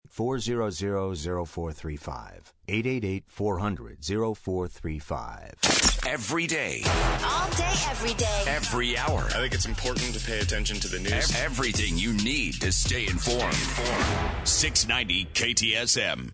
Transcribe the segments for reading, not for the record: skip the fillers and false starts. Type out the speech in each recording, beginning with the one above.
888-400-0435. 888-400-0435. Every day. All day, every day. Every hour. I think it's important to pay attention to the news. Everything you need to stay informed. 690 KTSM.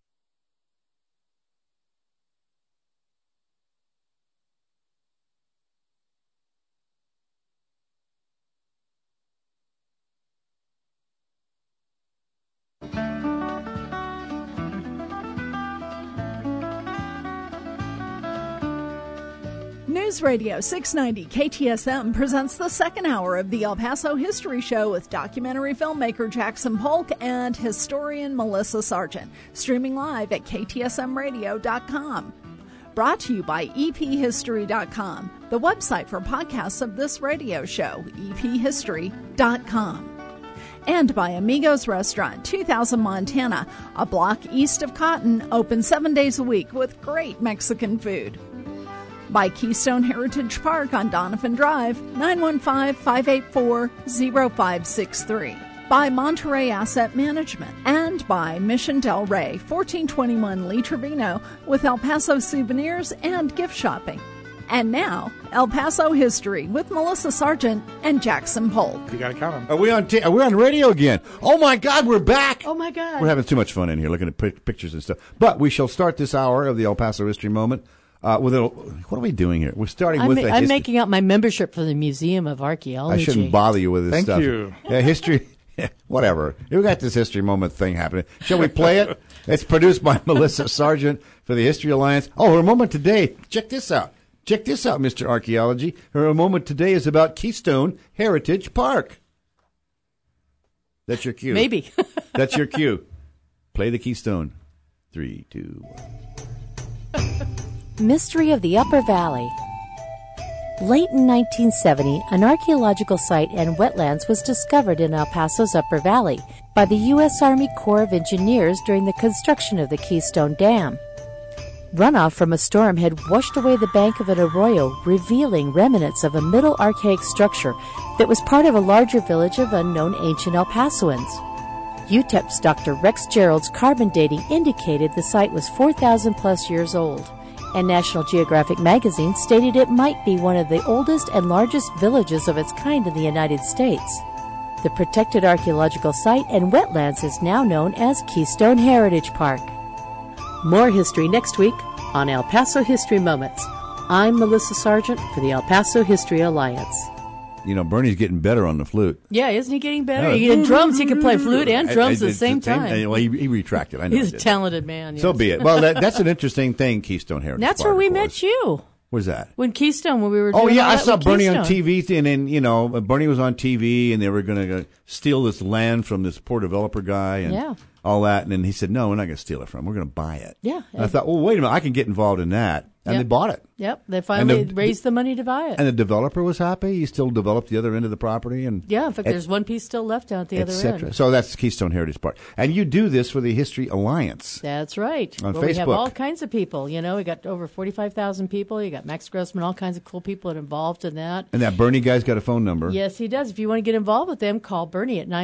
News Radio 690 KTSM presents the second hour of the El Paso History Show with documentary filmmaker Jackson Polk and historian Melissa Sargent, streaming live at ktsmradio.com. Brought to you by ephistory.com, the website for podcasts of this radio show, ephistory.com. And by Amigos Restaurant, 2000 Montana, a block east of Cotton, open 7 days a week with great Mexican food. By Keystone Heritage Park on Donovan Drive, 915-584-0563. By Monterey Asset Management. And by Mission Del Rey, 1421 Lee Trevino, with El Paso souvenirs and gift shopping. And now, El Paso History with Melissa Sargent and Jackson Polk. You got to count them. Are we on the radio again? Oh, my God, we're back. Oh, my God. We're having too much fun in here looking at pictures and stuff. But we shall start this hour of the El Paso History Moment with a, what are we doing here? We're starting with I'm making out my membership for the Museum of Archaeology. I shouldn't bother you with this stuff. Thank you. Yeah, history, whatever. We got this History Moment thing happening. Shall we play it? It's produced by Melissa Sargent for the History Alliance. Oh, her moment today, check this out. Check this out, Mr. Archaeology. Her moment today is about Keystone Heritage Park. That's your cue. Maybe. That's your cue. Play the Keystone. 3, 2, 1. Mystery of the Upper Valley. Late in 1970, an archaeological site and wetlands was discovered in El Paso's Upper Valley by the U.S. Army Corps of Engineers during the construction of the Keystone Dam. Runoff from a storm had washed away the bank of an arroyo, revealing remnants of a Middle Archaic structure that was part of a larger village of unknown ancient El Pasoans. UTEP's Dr. Rex Gerald's carbon dating indicated the site was 4,000 plus years old, and National Geographic magazine stated it might be one of the oldest and largest villages of its kind in the United States. The protected archaeological site and wetlands is now known as Keystone Heritage Park. More history next week on El Paso History Moments. I'm Melissa Sargent for the El Paso History Alliance. You know, Bernie's getting better on the flute. Yeah, isn't he getting better? He can drums. He can play flute and drums at the same time. Well, he retracted. I know He's a talented man. Yes. So be it. Well, that's an interesting thing, Keystone Heritage That's Park, where we met you. Where's that? When we were doing Oh, yeah, all I that saw with Bernie Keystone. on TV, and then, you know, Bernie was on TV, and they were going to steal this land from this poor developer guy and all that. And then he said, no, we're not going to steal it from him. We're going to buy it. Yeah. And I thought, well, wait a minute, I can get involved in that. And they bought it. Yep, they finally raised the money to buy it. And the developer was happy. He still developed the other end of the property. And yeah, in fact, there's one piece still left out the other end. So that's Keystone Heritage Park. And you do this for the History Alliance. That's right. On Facebook. We have all kinds of people. You know, we got over 45,000 people. You got Max Grossman, all kinds of cool people that are involved in that. And that Bernie guy's got a phone number. Yes, he does. If you want to get involved with them, call Bernie at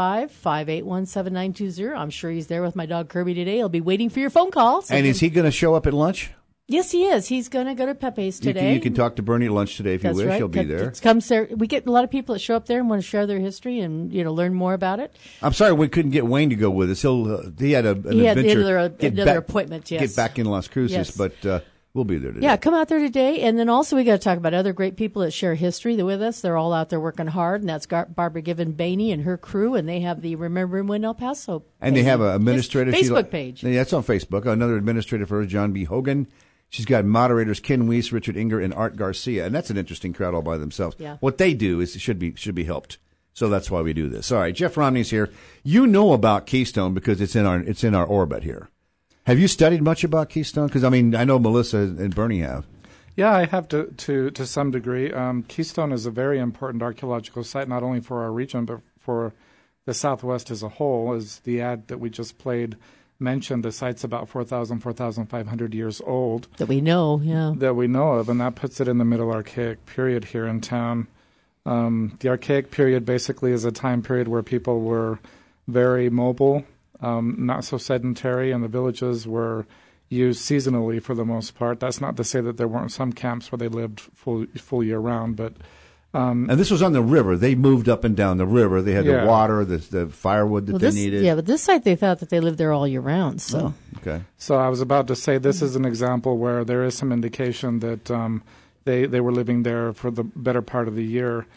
915-581-7920. I'm sure he's there with my dog Kirby today. He'll be waiting for your phone calls. And is he going to show up at lunch? Yes, he is. He's going to go to Pepe's today. You can talk to Bernie at lunch today if you wish. Right. He'll be there. We get a lot of people that show up there and want to share their history and learn more about it. I'm sorry we couldn't get Wayne to go with us. He had an adventure. Another appointment. Yes, get back in Las Cruces, yes. But we'll be there today. Yeah, come out there today, and then also we got to talk about other great people that share history with us. They're all out there working hard, and that's Barbara Given Bainey and her crew, and they have the Remember When El Paso page. And they have an administrator Facebook page. Yeah, it's on Facebook. Another administrator for her, John B. Hogan. She's got moderators Ken Weiss, Richard Inger, and Art Garcia, and that's an interesting crowd all by themselves. Yeah. What they do is should be helped. So that's why we do this. All right, Jeff Romney's here. You know about Keystone because it's in our orbit here. Have you studied much about Keystone? Because I know Melissa and Bernie have. Yeah, I have to some degree. Keystone is a very important archaeological site, not only for our region but for the Southwest as a whole. As the ad that we just played mentioned, the site's about 4,500 years old. That we know, yeah. That we know of, and that puts it in the Middle Archaic period here in town. The Archaic period basically is a time period where people were very mobile not so sedentary, and the villages were used seasonally for the most part. That's not to say that there weren't some camps where they lived full year round, but and this was on the river. They moved up and down the river. They had the water, the firewood that they needed. Yeah, but this site they thought that they lived there all year round. So okay. So I was about to say this is an example where there is some indication that they were living there for the better part of the year.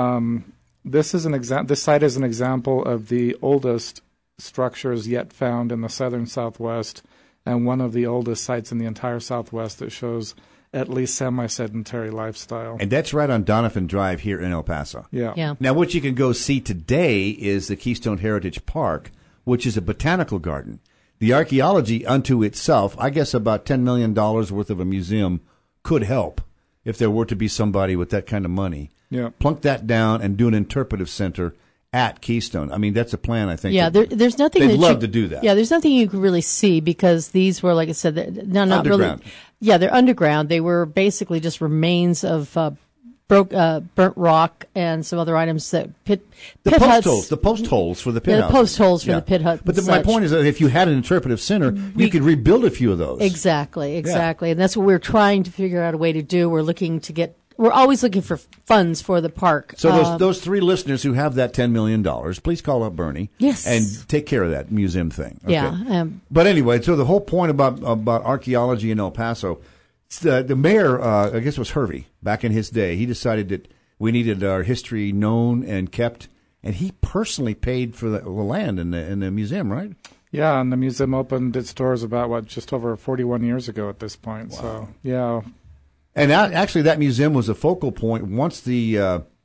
This site is an example of the oldest structures yet found in the southern Southwest, and one of the oldest sites in the entire Southwest that shows at least semi-sedentary lifestyle. And that's right on Donovan Drive here in El Paso. Yeah. Now, what you can go see today is the Keystone Heritage Park, which is a botanical garden. The archaeology unto itself, I guess about $10 million worth of a museum could help if there were to be somebody with that kind of money. Yeah. Plunk that down and do an interpretive center at Keystone. I mean, that's a plan, I think. Yeah, there's nothing. They'd love to do that. Yeah, there's nothing you can really see because these were, like I said, not underground. Really. Yeah, they're underground. They were basically just remains of burnt rock and some other items that pit huts. The post holes for the pit houses. The post holes for the pit hut. But my point is that if you had an interpretive center, you could rebuild a few of those. Exactly. And that's what we're trying to figure out a way to do. We're always looking for funds for the park. So those three listeners who have that $10 million, please call up Bernie. Yes. And take care of that museum thing. Okay. Yeah. But anyway, so the whole point about archaeology in El Paso, the mayor, I guess it was Hervey, back in his day, he decided that we needed our history known and kept, and he personally paid for the land in the museum, right? Yeah, and the museum opened its doors about, just over 41 years ago at this point. Wow. So, yeah. And actually, that museum was a focal point once the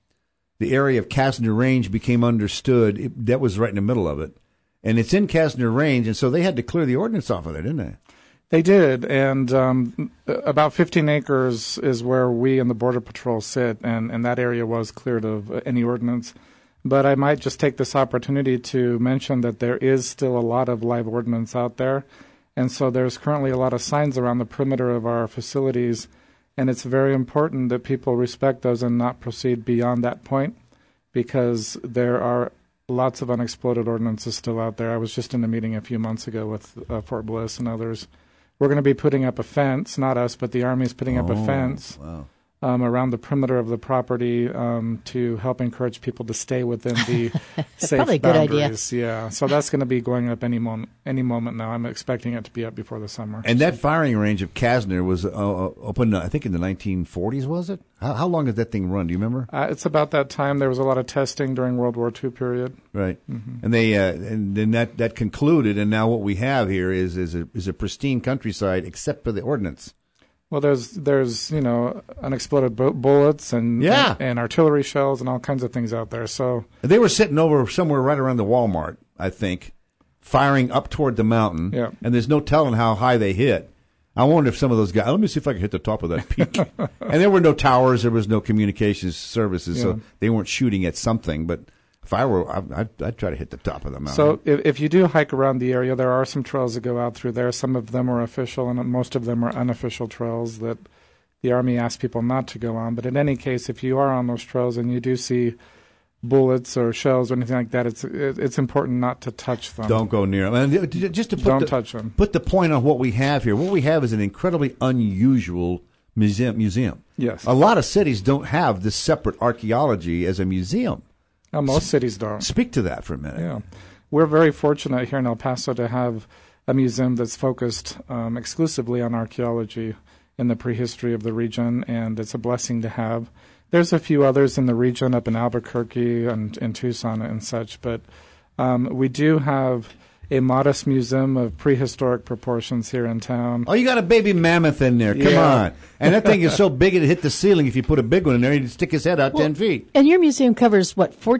area of Casner Range became understood. That was right in the middle of it, and it's in Casner Range, and so they had to clear the ordinance off of there, didn't they? They did, and about 15 acres is where we and the Border Patrol sit, and that area was cleared of any ordinance. But I might just take this opportunity to mention that there is still a lot of live ordnance out there, and so there's currently a lot of signs around the perimeter of our facilities. And it's very important that people respect those and not proceed beyond that point because there are lots of unexploded ordnances still out there. I was just in a meeting a few months ago with Fort Bliss and others. We're going to be putting up a fence, not us, but the Army is putting up a fence around the perimeter of the property to help encourage people to stay within the safe probably a boundaries. Good idea. Yeah, so that's going to be going up any moment now. I'm expecting it to be up before the summer. And that firing range of Casner was opened, I think, in the 1940s, was it? How long did that thing run? Do you remember? It's about that time. There was a lot of testing during World War II period. Right. Mm-hmm. And they and then that concluded, and now what we have here is a pristine countryside except for the ordnance. Well, there's unexploded bullets and artillery shells and all kinds of things out there. So they were sitting over somewhere right around the Walmart, I think, firing up toward the mountain. Yeah. And there's no telling how high they hit. I wonder if some of those guys. Let me see if I can hit the top of that peak. And there were no towers. There was no communications services, so they weren't shooting at something. But if I were, I'd try to hit the top of the mountain. So if you do hike around the area, there are some trails that go out through there. Some of them are official, and most of them are unofficial trails that the Army asks people not to go on. But in any case, if you are on those trails and you do see bullets or shells or anything like that, it's important not to touch them. Don't go near them. And just to touch them. Put the point on what we have here. What we have is an incredibly unusual museum. Yes. A lot of cities don't have this separate archaeology as a museum. Most cities don't. Speak to that for a minute. Yeah. We're very fortunate here in El Paso to have a museum that's focused exclusively on archaeology in the prehistory of the region, and it's a blessing to have. There's a few others in the region up in Albuquerque and in Tucson and such, but we do have a modest museum of prehistoric proportions here in town. Oh, you got a baby mammoth in there. Come on. And that thing is so big it hit the ceiling. If you put a big one in there, he'd stick his head out 10 feet. And your museum covers,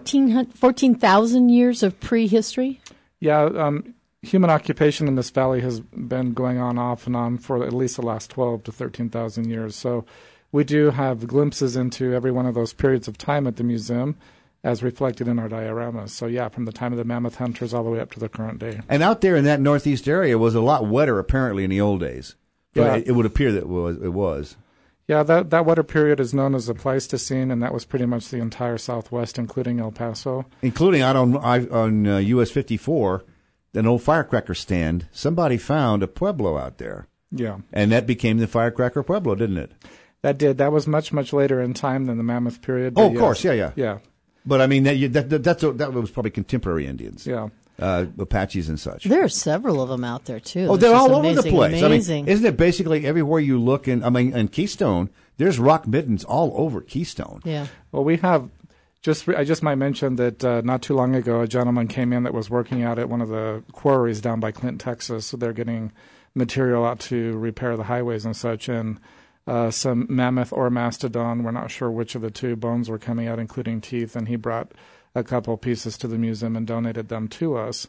14,000 years of prehistory? Yeah, human occupation in this valley has been going on off and on for at least the last 12 to 13,000 years. So we do have glimpses into every one of those periods of time at the museum, as reflected in our dioramas. So, from the time of the mammoth hunters all the way up to the current day. And out there in that northeast area was a lot wetter, apparently, in the old days. Yeah. It would appear that it was. Yeah, that wetter period is known as the Pleistocene, and that was pretty much the entire Southwest, including El Paso. Including out on US 54, an old firecracker stand, somebody found a pueblo out there. Yeah. And that became the Firecracker Pueblo, didn't it? That did. That was much, much later in time than the Mammoth period. Oh, of course. Yeah. Yeah. But, I mean, that was probably contemporary Indians. Yeah. Apaches and such. There are several of them out there, too. Oh, they're all over the amazing, place. Amazing. I mean, isn't it basically everywhere you look in Keystone, there's rock middens all over Keystone. Yeah. Well, we have I just might mention that not too long ago, a gentleman came in that was working out at one of the quarries down by Clint, Texas. So they're getting material out to repair the highways and such, and some mammoth or mastodon, we're not sure which of the two, bones were coming out, including teeth, and he brought a couple pieces to the museum and donated them to us.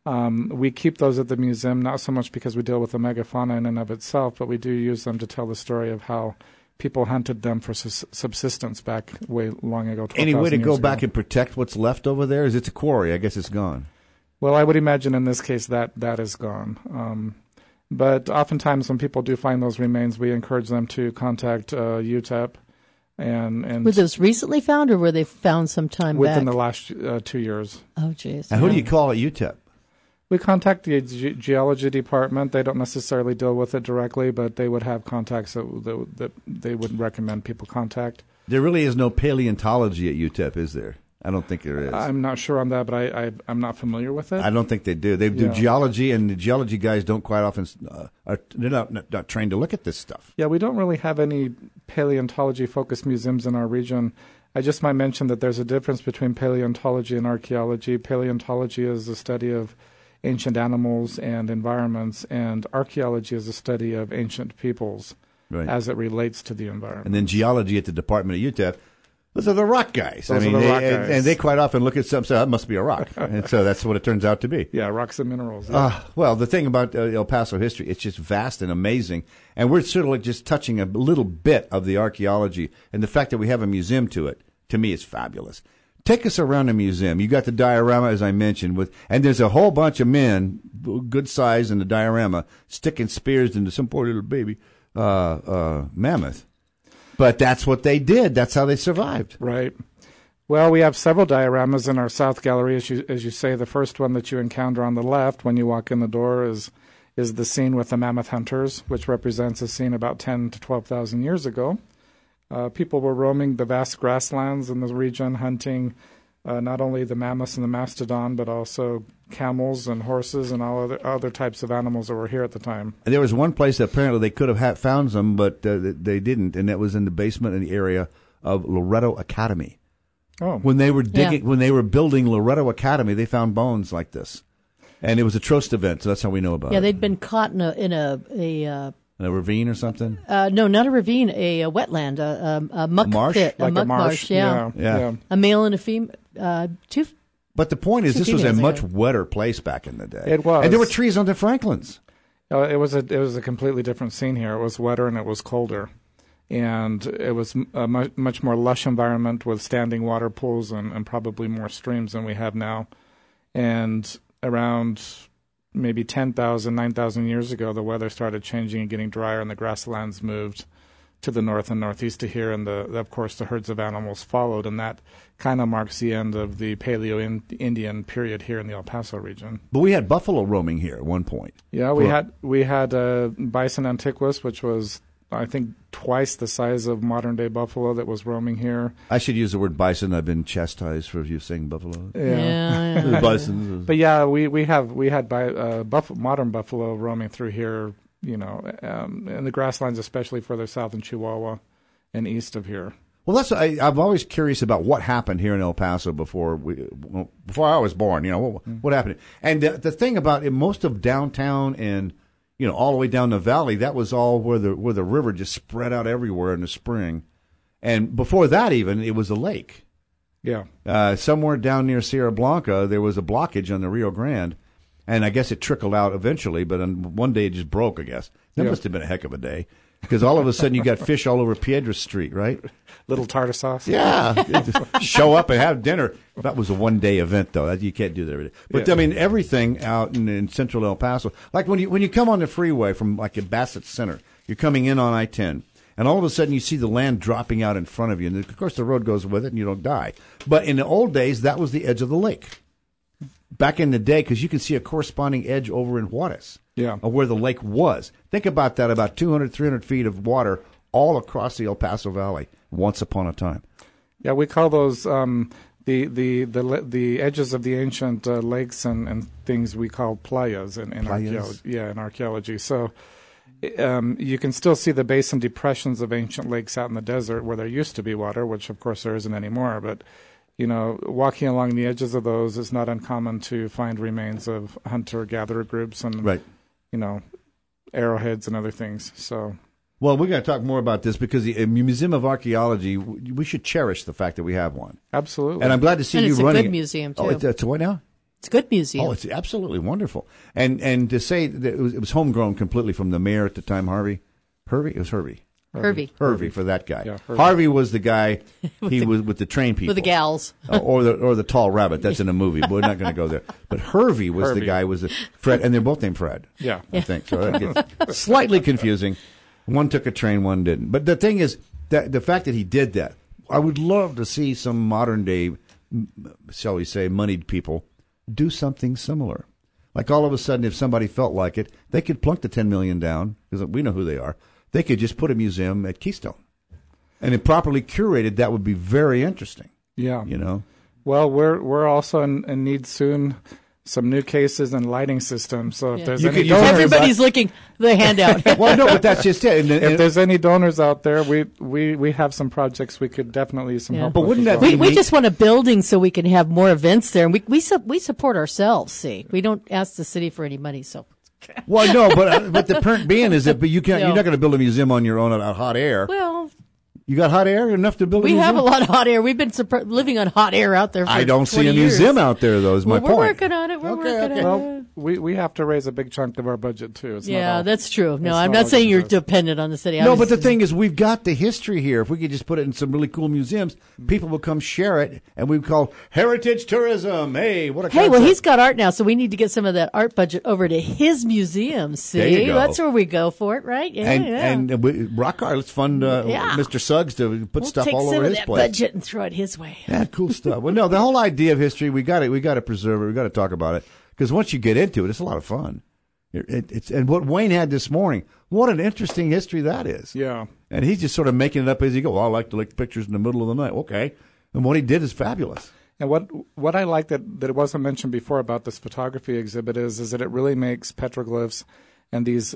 We keep those at the museum, not so much because we deal with the megafauna in and of itself, but we do use them to tell the story of how people hunted them for subsistence back way long ago. Any way to go back and protect what's left over there? Is it a quarry? I guess it's gone. Well, I would imagine in this case that is gone. But oftentimes when people do find those remains, we encourage them to contact UTEP. And were those recently found, or were they found some time within back? the last 2 years? Oh, jeez. And who do you call at UTEP? We contact the geology department. They don't necessarily deal with it directly, but they would have contacts that they would recommend people contact. There really is no paleontology at UTEP, is there? I don't think there is. I'm not sure on that, but I'm not familiar with it. I don't think they do. They do geology, and the geology guys don't quite often they're not trained to look at this stuff. Yeah, we don't really have any paleontology-focused museums in our region. I just might mention that there's a difference between paleontology and archaeology. Paleontology is the study of ancient animals and environments, and archaeology is a study of ancient peoples as it relates to the environment. And then geology at the Department of UTEP, those are the rock guys. Those are the rock guys. And they quite often look at something and say, that must be a rock. And so that's what it turns out to be. Yeah, rocks and minerals. Yeah. Well, the thing about El Paso history, it's just vast and amazing. And we're sort of just touching a little bit of the archaeology. And the fact that we have a museum to it, to me, is fabulous. Take us around the museum. You got the diorama, as I mentioned, and there's a whole bunch of men, good size in the diorama, sticking spears into some poor little baby mammoth. But that's what they did. That's how they survived. Right. Well, we have several dioramas in our South Gallery. As you say, the first one that you encounter on the left when you walk in the door is the scene with the mammoth hunters, which represents a scene about 10 to 12,000 years ago. People were roaming the vast grasslands in the region, hunting not only the mammoths and the mastodon, but also camels and horses and all other types of animals that were here at the time. And there was one place that apparently they could have found them, but they didn't, and that was in the basement in the area of Loretto Academy. Oh, when they were when they were building Loretto Academy, they found bones like this, and it was a Trost event, so that's how we know about it. Yeah, they'd been caught in a ravine or something? No, not a ravine, a wetland, a muck marsh? pit, like a muck marsh. Yeah. A male and a female, two. But the point is, this was a much ago. wetter place back in the day. It was, and there were trees on the Franklins. It was a completely different scene here. It was wetter and it was colder, and it was a much more lush environment with standing water pools and probably more streams than we have now. And around maybe 10,000, 9,000 years ago, the weather started changing and getting drier, and the grasslands moved to the north and northeast to here, and of course the herds of animals followed, and that kind of marks the end of the Paleo-Indian period here in the El Paso region. But we had buffalo roaming here at one point. Yeah, we had bison antiquus, which was, I think, twice the size of modern-day buffalo that was roaming here. I should use the word bison. I've been chastised for you saying buffalo. Yeah. Bison. But yeah, we had modern buffalo roaming through here, in the grasslands, especially further south in Chihuahua and east of here. Well, I'm always curious about what happened here in El Paso before I was born. What happened? And the thing about it, most of downtown and all the way down the valley, that was all where the river just spread out everywhere in the spring. And before that, even it was a lake. Yeah. Somewhere down near Sierra Blanca, there was a blockage on the Rio Grande. And I guess it trickled out eventually, but one day it just broke, I guess. That must have been a heck of a day. Because all of a sudden you got fish all over Piedras Street, right? Little tartar sauce. Yeah. Just show up and have dinner. That was a one-day event, though. You can't do that every day. But, yeah. I mean, everything out in central El Paso. Like when you come on the freeway from like at Bassett Center, you're coming in on I-10. And all of a sudden you see the land dropping out in front of you. And, of course, the road goes with it and you don't die. But in the old days, that was the edge of the lake. back in the day, because you can see a corresponding edge over in Juarez, of where the lake was. Think about that, about 200, 300 feet of water all across the El Paso Valley once upon a time. Yeah, we call those the edges of the ancient lakes and things we call playas in archaeology. So you can still see the basin depressions of ancient lakes out in the desert where there used to be water, which of course there isn't anymore. But walking along the edges of those is not uncommon to find remains of hunter-gatherer groups and arrowheads and other things. So. Well, we're going to talk more about this because the Museum of Archaeology, we should cherish the fact that we have one. Absolutely. And I'm glad to see you running it. It's a good museum, too. Oh, it's what now? It's a good museum. Oh, it's absolutely wonderful. And to say that it was homegrown completely from the mayor at the time, Harvey? It was Hervey. Hervey for that guy. Yeah, Harvey was the guy, he was with the train people. With the gals. or the tall rabbit. That's in a movie, but we're not going to go there. But Hervey was the guy, Fred, and they're both named Fred. Yeah. I think. So that gets slightly confusing. One took a train, one didn't. But the thing is, that the fact that he did that, I would love to see some modern day, shall we say, moneyed people do something similar. Like all of a sudden, if somebody felt like it, they could plunk the $10 million down, because we know who they are. They could just put a museum at Keystone. And if properly curated, that would be very interesting. Yeah. Well, we're also in need soon some new cases and lighting systems. So if there's any donors, everybody's looking the handout. Well, no, but that's just it. If there's any donors out there, we have some projects we could definitely use some help. But wouldn't that we just want a building so we can have more events there, and we support ourselves. See, we don't ask the city for any money, so. Well, no, but the point being is that you can't. You're not going to build a museum on your own out hot air. Well. You got hot air enough to build a museum? We have a lot of hot air. We've been living on hot air out there for 20 years. I don't see a museum out there, though, is my point. We're working on it. We're working on it. We have to raise a big chunk of our budget, too. That's true. No, I'm not saying you're dependent on the city. No, but the thing is, we've got the history here. If we could just put it in some really cool museums, people will come share it, and we call heritage tourism. Hey, what a concept. Hey, well, he's got art now, so we need to get some of that art budget over to his museum. See? There you go. That's where we go for it, right? Yeah, and Rock Art, let's fund Mr. Suggs to put stuff all over his place. We'll take some of that budget and throw it his way. Yeah, cool stuff. Well, no, the whole idea of history, we got to preserve it. We got to talk about it because once you get into it, it's a lot of fun. And what Wayne had this morning, what an interesting history that is. Yeah. And he's just sort of making it up as he goes. Well, I like to take pictures in the middle of the night. Okay. And what he did is fabulous. And what I like that it wasn't mentioned before about this photography exhibit is that it really makes petroglyphs and these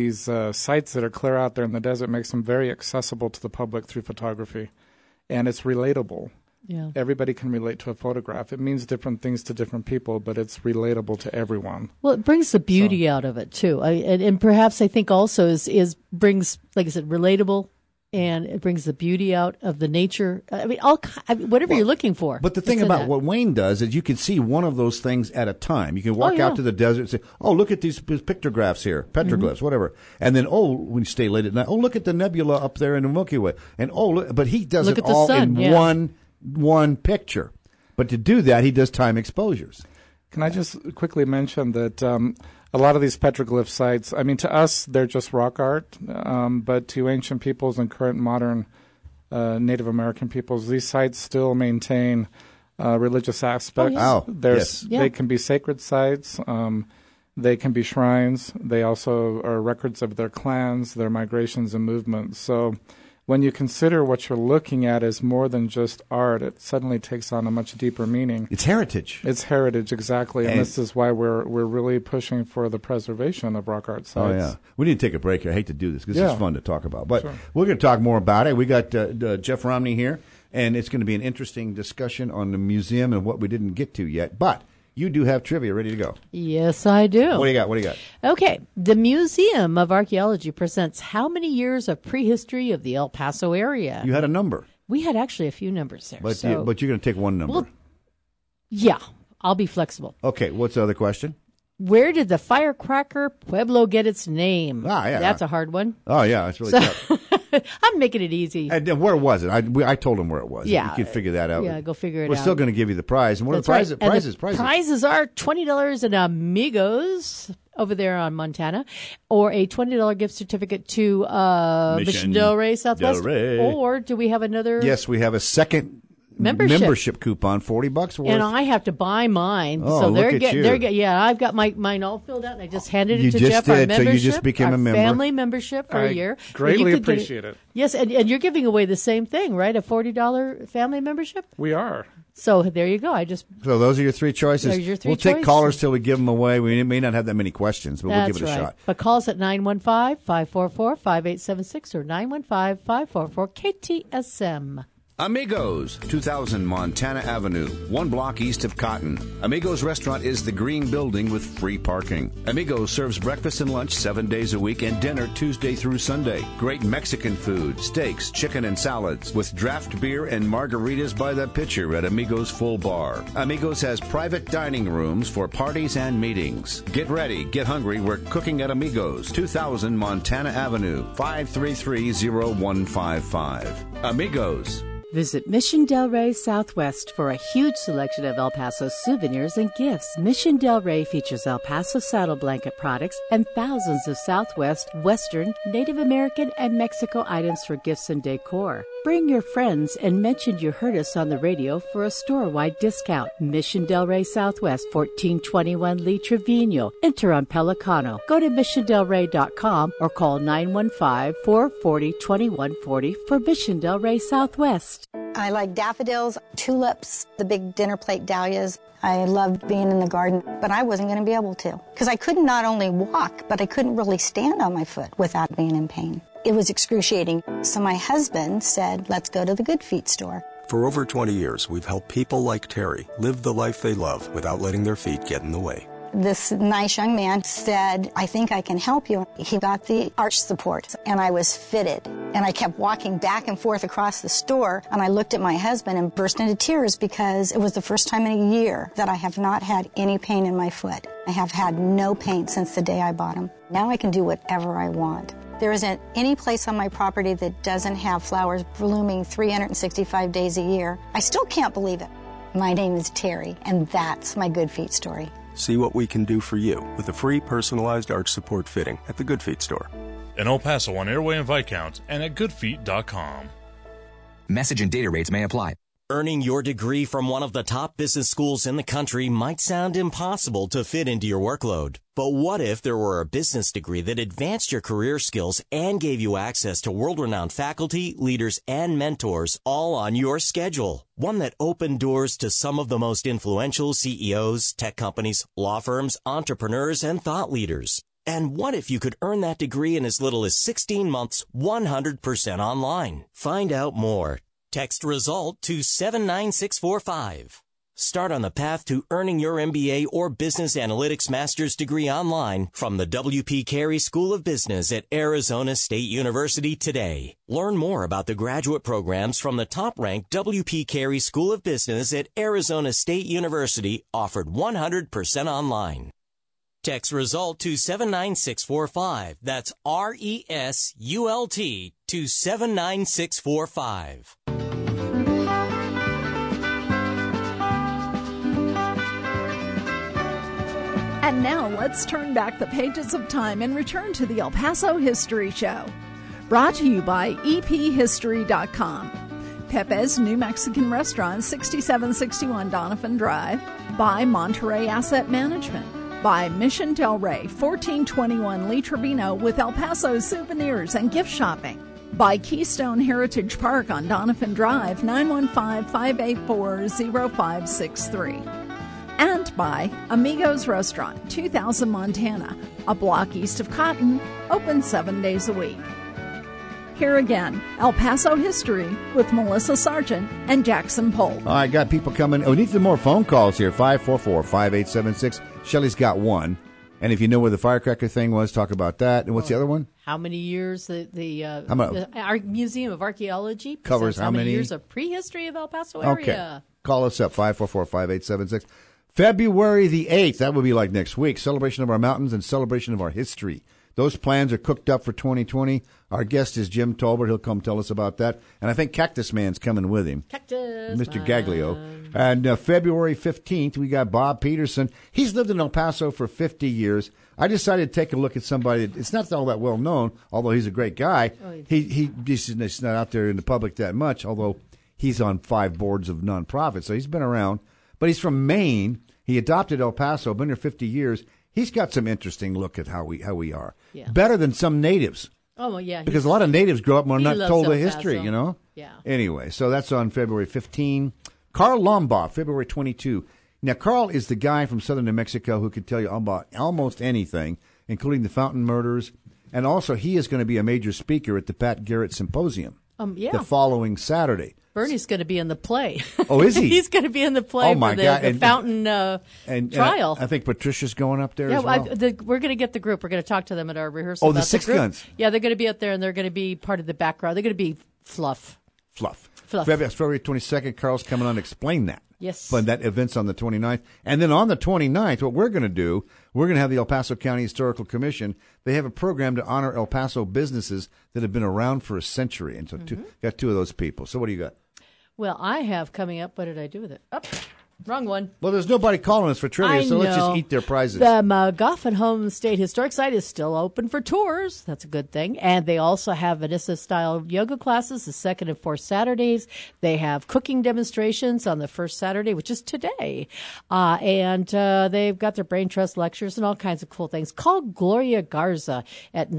sites that are clear out there in the desert makes them very accessible to the public through photography. And it's relatable. Yeah. Everybody can relate to a photograph. It means different things to different people, but it's relatable to everyone. Well, it brings the beauty out of it, too. And perhaps I think also is brings, like I said, relatable, and it brings the beauty out of the nature. I mean, whatever you're looking for. But the thing about what Wayne does is you can see one of those things at a time. You can walk out to the desert and say, oh, look at these pictographs here, petroglyphs, whatever. And then, when you stay late at night, look at the nebula up there in the Milky Way. And, but he does it all in one picture. But to do that, he does time exposures. Can I just quickly mention that a lot of these petroglyph sites, I mean, to us, they're just rock art, but to ancient peoples and current modern Native American peoples, these sites still maintain religious aspects. They can be sacred sites. They can be shrines. They also are records of their clans, their migrations and movements. So when you consider what you're looking at as more than just art, it suddenly takes on a much deeper meaning. It's heritage. It's heritage, exactly. And this is why we're really pushing for the preservation of rock art sites. Oh, yeah. We need to take a break here. I hate to do this because it's fun to talk about. But we're going to talk more about it. We got Jeff Romney here, and it's going to be an interesting discussion on the museum and what we didn't get to yet. But you do have trivia ready to go. Yes, I do. What do you got? Okay. The Museum of Archaeology presents how many years of prehistory of the El Paso area? You had a number. We had actually a few numbers there. But you're going to take one number. Well, yeah, I'll be flexible. Okay. What's the other question? Where did the firecracker Pueblo get its name? Yeah. That's a hard one. Oh, yeah. It's really tough. I'm making it easy. And where was it? I told him where it was. Yeah. You can figure that out. Yeah, go figure it out. We're still going to give you the prize. And what are the prizes? Prizes. Prizes are $20 in Amigos over there on Montana, or a $20 gift certificate to Mission Del Rey Southwest. Del Rey. Or do we have another? Yes, we have a second membership coupon, $40 worth. And I have to buy mine. Oh, so look at you. Yeah, I've got mine all filled out, and I just handed it You to just Jeff. did, Our membership, so you just became our a member. family membership for a year. Greatly You could get appreciate it. Yes, and you're giving away the same thing, right? A $40 family membership. We are. So there you go. So those are your three choices. There's your three we'll take choices. callers till we give them away. We may not have that many questions, but we'll give it a shot. But call us at 915-544-5876 or 915-544-KTSM. Amigos, 2000 Montana Avenue, 1 block east of Cotton. Amigos Restaurant is the green building with free parking. Amigos serves breakfast and lunch 7 days a week and dinner Tuesday through Sunday. Great Mexican food, steaks, chicken, and salads with draft beer and margaritas by the pitcher at Amigos Full Bar. Amigos has private dining rooms for parties and meetings. Get ready, get hungry, we're cooking at Amigos, 2000 Montana Avenue, 533-0155. Amigos. Visit Mission Del Rey Southwest for a huge selection of El Paso souvenirs and gifts. Mission Del Rey features El Paso saddle blanket products and thousands of Southwest, Western, Native American, and Mexico items for gifts and decor. Bring your friends and mention you heard us on the radio for a store-wide discount. Mission Del Rey Southwest, 1421 Lee Trevino. Enter on Pelicano. Go to missiondelrey.com or call 915-440-2140 for Mission Del Rey Southwest. I like daffodils, tulips, the big dinner plate dahlias. I loved being in the garden, but I wasn't going to be able to because I couldn't not only walk, but I couldn't really stand on my foot without being in pain. It was excruciating. So my husband said, let's go to the Good Feet store. For over 20 years, we've helped people like Terry live the life they love without letting their feet get in the way. This nice young man said, I think I can help you. He got the arch support, and I was fitted. And I kept walking back and forth across the store, and I looked at my husband and burst into tears because it was the first time in a year that I have not had any pain in my foot. I have had no pain since the day I bought them. Now I can do whatever I want. There isn't any place on my property that doesn't have flowers blooming 365 days a year. I still can't believe it. My name is Terry, and that's my Good Feet story. See what we can do for you with a free personalized arch support fitting at the Good Feet store. In El Paso on Airway and Viscount and at goodfeet.com. Message and data rates may apply. Earning your degree from one of the top business schools in the country might sound impossible to fit into your workload. But what if there were a business degree that advanced your career skills and gave you access to world-renowned faculty, leaders, and mentors all on your schedule? One that opened doors to some of the most influential CEOs, tech companies, law firms, entrepreneurs, and thought leaders. And what if you could earn that degree in as little as 16 months, 100% online? Find out more. Text RESULT to 79645. Start on the path to earning your MBA or Business Analytics Master's degree online from the W.P. Carey School of Business at Arizona State University today. Learn more about the graduate programs from the top-ranked W.P. Carey School of Business at Arizona State University, offered 100% online. Text RESULT to 79645. That's RESULT to 79645. And now let's turn back the pages of time and return to the El Paso History Show. Brought to you by EPHistory.com. Pepe's New Mexican Restaurant, 6761 Donovan Drive. By Monterey Asset Management. By Mission Del Rey, 1421 Lee Trevino with El Paso souvenirs and gift shopping. By Keystone Heritage Park on Donovan Drive, 915-584-0563. And by Amigos Restaurant, 2000 Montana, a block east of Cotton, open 7 days a week. Here again, El Paso History with Melissa Sargent and Jackson Polk. All right, got people coming. Oh, we need some more phone calls here. 544-5876. Shelley's got one. And if you know where the firecracker thing was, talk about that. And what's the other one? How many years our Museum of Archaeology covers how many years of prehistory of El Paso area. Okay. Call us up, 544-5876. February the 8th, that would be like next week, celebration of our mountains and celebration of our history. Those plans are cooked up for 2020. Our guest is Jim Tolbert. He'll come tell us about that. And I think Cactus Man's coming with him. Mr. Gaglio. And February 15th, we got Bob Peterson. He's lived in El Paso for 50 years. I decided to take a look at somebody. It's not all that well known, although he's a great guy. He's not out there in the public that much, although He's on 5 boards of nonprofits, so he's been around. But he's from Maine. He adopted El Paso, been here 50 years. He's got some interesting look at how we are. Yeah. Better than some natives. Oh, well, yeah. Because a lot of natives grow up and are not told the history, Paso. you know? Yeah. Anyway, so that's on February 15. Carl Lombaugh, February 22. Now, Carl is the guy from southern New Mexico who can tell you about almost anything, including the Fountain murders. And also, he is going to be a major speaker at the Pat Garrett Symposium Yeah. the following Saturday. Bernie's going to be in the play. Oh, is he? He's going to be in the play my for the, God. the Fountain trial. I think Patricia's going up there as well. We're going to get the group. We're going to talk to them at our rehearsal. Oh, the Six Guns. Yeah, they're going to be up there, and they're going to be part of the background. They're going to be fluff. February 22nd, Carl's coming on to explain that. Yes. But that event's on the 29th. And then on the 29th, what we're going to do, we're going to have the El Paso County Historical Commission. They have a program to honor El Paso businesses that have been around for a century. And so got 2 of those people. So what do you got? Well, I have coming up. What did I do with it? Wrong one. Well, there's nobody calling us for trivia, so let's just eat their prizes. The McGoffin Home State Historic Site is still open for tours. That's a good thing. And they also have Vanessa-style yoga classes the 2nd and 4th Saturdays. They have cooking demonstrations on the 1st Saturday, which is today. And they've got their brain trust lectures and all kinds of cool things. Call Gloria Garza at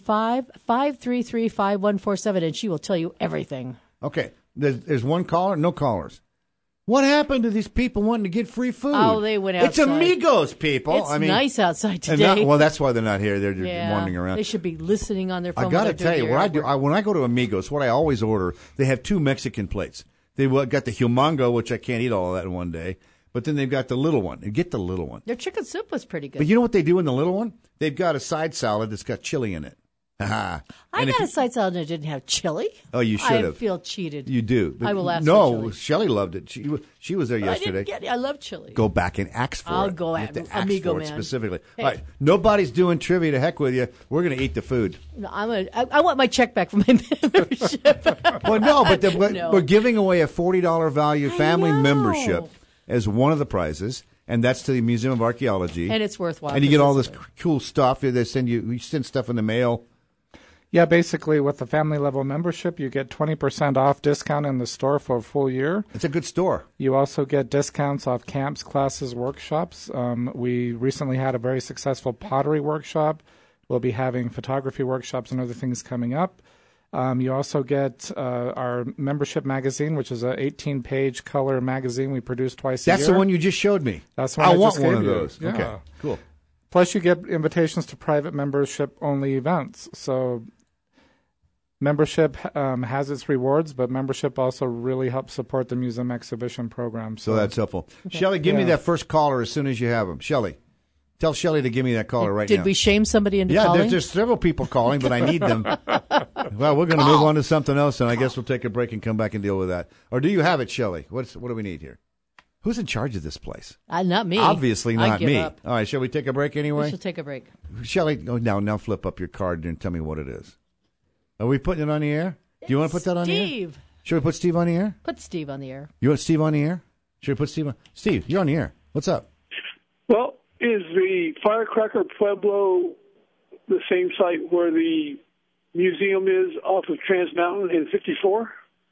915-533-5147, and she will tell you everything. Okay. There's one caller, no callers. What happened to these people wanting to get free food? Oh, they went outside. It's Amigos, people. It's nice outside today. Well, that's why they're not here. They're just wandering around. They should be listening on their phone. I got to tell you, what I do when I go to Amigos, what I always order, they have 2 Mexican plates. They've got the humongo, which I can't eat all of that in one day, but then they've got the little one. You get the little one. Their chicken soup was pretty good. But you know what they do in the little one? They've got a side salad that's got chili in it. I got a side salad that didn't have chili. Oh, you should have. I feel cheated. You do. I will ask for chili. No, Shelley loved it. She was there yesterday. I didn't get it. I love chili. Go back and ask for it. I'll go ask Amigo man. Specifically. Hey. All right, nobody's doing trivia. To heck with you. We're going to eat the food. No, I want my check back for my membership. Well, no, but we're giving away a $40 value family membership as one of the prizes. And that's to the Museum of Archaeology. And it's worthwhile. And you get all this cool stuff. They send you send stuff in the mail. Yeah, basically with the family level membership, you get 20% off discount in the store for a full year. It's a good store. You also get discounts off camps, classes, workshops. We recently had a very successful pottery workshop. We'll be having photography workshops and other things coming up. You also get our membership magazine, which is an 18-page color magazine we produce twice a year. That's the one you just showed me. That's the one I want just one gave of you. those. Yeah. Okay, cool. Plus, you get invitations to private membership-only events. So membership has its rewards, but membership also really helps support the museum exhibition program. So that's helpful. Shelley, give me that first caller as soon as you have him. Shelley. Tell Shelley to give me that caller right now. Did we shame somebody into calling? Yeah, there's several people calling, but I need them. Well, we're going to move on to something else, and I guess we'll take a break and come back and deal with that. Or do you have it, Shelley? What do we need here? Who's in charge of this place? Not me. Obviously not me. Up. All right, shall we take a break anyway? We should take a break. Shelley, now flip up your card and tell me what it is. Are we putting it on the air? Do you want to put that on the air? Steve. Should we put Steve on the air? Put Steve on the air. You want Steve on the air? Should we put Steve on? Steve, you're on the air. What's up? Well, is the Firecracker Pueblo the same site where the museum is off of Trans Mountain in 54?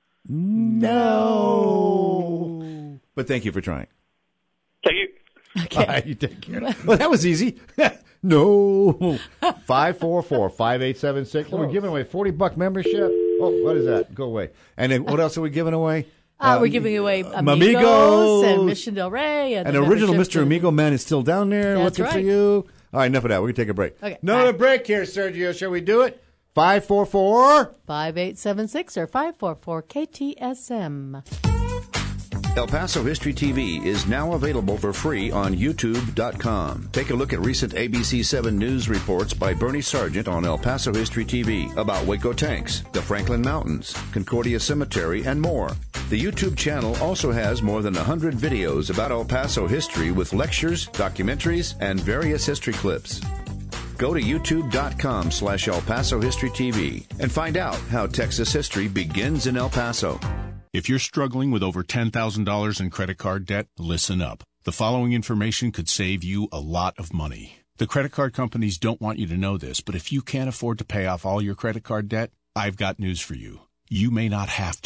No. But thank you for trying. Thank you. Okay. All right, you take care. Well, that was easy. No. 544-5876. We're giving away $40 membership. Oh, what is that? Go away. And then what else are we giving away? We're giving away Amigos and Mission Del Rey. And original Mr. Amigo man is still down there looking for you. All right, enough of that. We're going to take a break. Okay. Another break here, Sergio. Shall we do it? 544-5876 or 544-KTSM. El Paso History TV is now available for free on YouTube.com. Take a look at recent ABC7 news reports by Bernie Sargent on El Paso History TV about Waco Tanks, the Franklin Mountains, Concordia Cemetery, and more. The YouTube channel also has more than 100 videos about El Paso history with lectures, documentaries, and various history clips. Go to youtube.com/El Paso History TV and find out how Texas history begins in El Paso. If you're struggling with over $10,000 in credit card debt, listen up. The following information could save you a lot of money. The credit card companies don't want you to know this, but if you can't afford to pay off all your credit card debt, I've got news for you. You may not have to.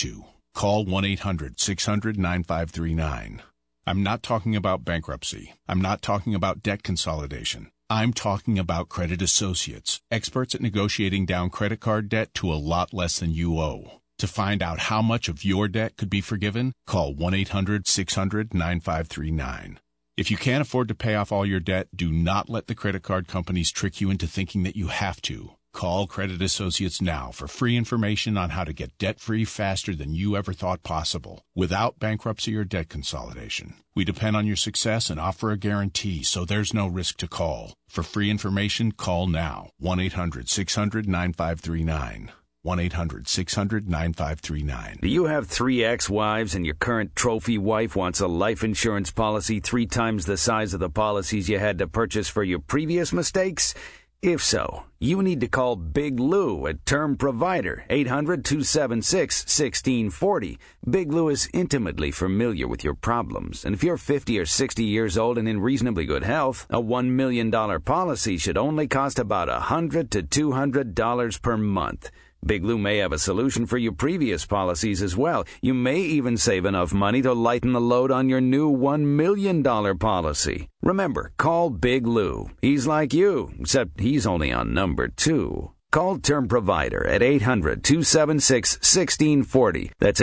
Call 1-800-600-9539. I'm not talking about bankruptcy. I'm not talking about debt consolidation. I'm talking about Credit Associates, experts at negotiating down credit card debt to a lot less than you owe. To find out how much of your debt could be forgiven, call 1-800-600-9539. If you can't afford to pay off all your debt, do not let the credit card companies trick you into thinking that you have to. Call Credit Associates now for free information on how to get debt-free faster than you ever thought possible, without bankruptcy or debt consolidation. We depend on your success and offer a guarantee, so there's no risk to call. For free information, call now. 1-800-600-9539. 1-800-600-9539. Do you have 3 ex-wives and your current trophy wife wants a life insurance policy 3 times the size of the policies you had to purchase for your previous mistakes? If so, you need to call Big Lou at Term Provider, 800-276-1640. Big Lou is intimately familiar with your problems, and if you're 50 or 60 years old and in reasonably good health, a $1 million policy should only cost about $100 to $200 per month. Big Lou may have a solution for your previous policies as well. You may even save enough money to lighten the load on your new $1 million policy. Remember, call Big Lou. He's like you, except he's only on number 2. Call Term Provider at 800-276-1640. That's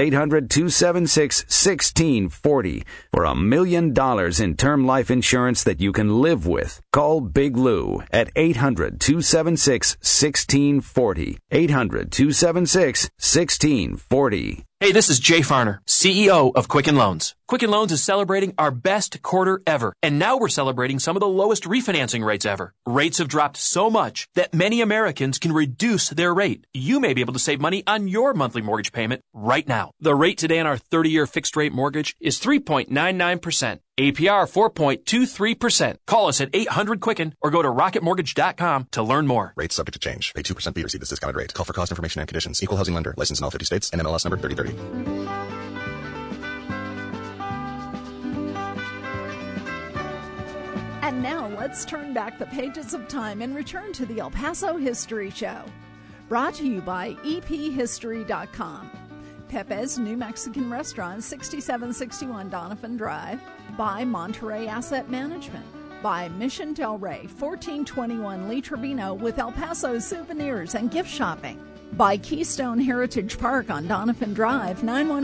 800-276-1640 for $1 million in term life insurance that you can live with. Call Big Lou at 800-276-1640. 800-276-1640. Hey, this is Jay Farner, CEO of Quicken Loans. Quicken Loans is celebrating our best quarter ever, and now we're celebrating some of the lowest refinancing rates ever. Rates have dropped so much that many Americans can reduce their rate. You may be able to save money on your monthly mortgage payment right now. The rate today on our 30-year fixed-rate mortgage is 3.99%. APR 4.23%. Call us at 800-QUICKEN or go to rocketmortgage.com to learn more. Rates subject to change. Pay 2% fee to receive this discounted rate. Call for cost information and conditions. Equal housing lender. Licensed in all 50 states. NMLS number 3030. And now let's turn back the pages of time and return to the El Paso History Show. Brought to you by EPHistory.com. Pepe's New Mexican Restaurant, 6761 Donovan Drive. By Monterey Asset Management. By Mission Del Rey, 1421 Lee Trevino with El Paso souvenirs and gift shopping. By Keystone Heritage Park on Donovan Drive,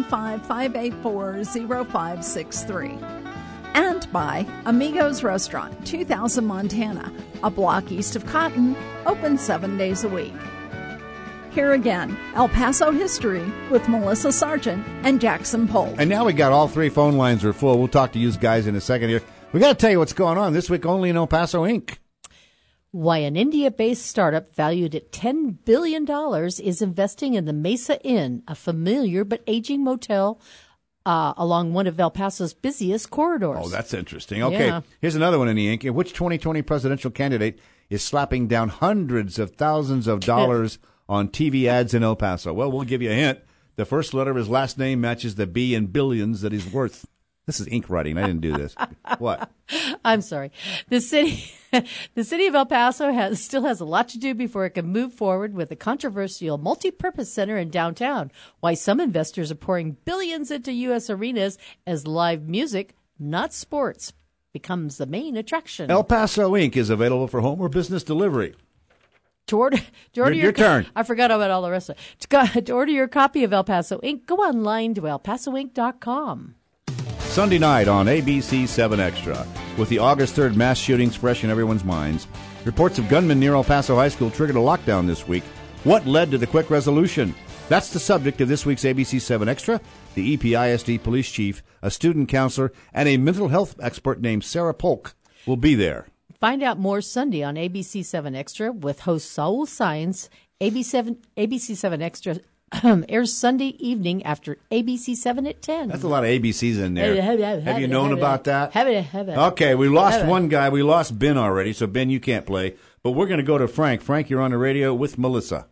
915-584-0563. And by Amigos Restaurant, 2000 Montana, a block east of Cotton, open 7 days a week. Here again, El Paso History with Melissa Sargent and Jackson Polk. And now we got all 3 phone lines are full. We'll talk to you guys in a second here. We got to tell you what's going on this week only in El Paso Inc. Why an India-based startup valued at $10 billion is investing in the Mesa Inn, a familiar but aging motel along one of El Paso's busiest corridors. Oh, that's interesting. Okay, Here's another one in the ink. Which 2020 presidential candidate is slapping down hundreds of thousands of dollars on TV ads in El Paso? Well, we'll give you a hint. The first letter of his last name matches the B in billions that he's worth. This is ink writing. I didn't do this. What? I'm sorry. The city of El Paso still has a lot to do before it can move forward with a controversial multi-purpose center in downtown. Why some investors are pouring billions into U.S. arenas as live music, not sports, becomes the main attraction. El Paso Inc. is available for home or business delivery. To order your turn. I forgot about all the rest of it. To order your copy of El Paso Inc., go online to elpasoinc.com. Sunday night on ABC 7 Extra. With the August 3rd mass shootings fresh in everyone's minds, reports of gunmen near El Paso High School triggered a lockdown this week. What led to the quick resolution? That's the subject of this week's ABC 7 Extra. The EPISD police chief, a student counselor, and a mental health expert named Sarah Polk will be there. Find out more Sunday on ABC 7 Extra with host Saul Sines. ABC 7 Extra airs Sunday evening after ABC 7 at 10. That's a lot of ABCs in there. Have you known about that? Okay, we lost one guy. We lost Ben already, so Ben, you can't play. But we're going to go to Frank. Frank, you're on the radio with Melissa.